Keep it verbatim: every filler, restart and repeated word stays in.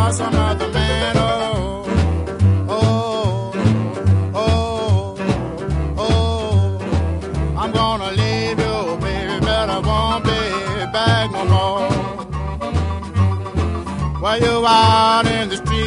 by some other man. Oh, oh, oh, oh. I'm gonna leave you, baby, but I won't be back no more. While you out in the street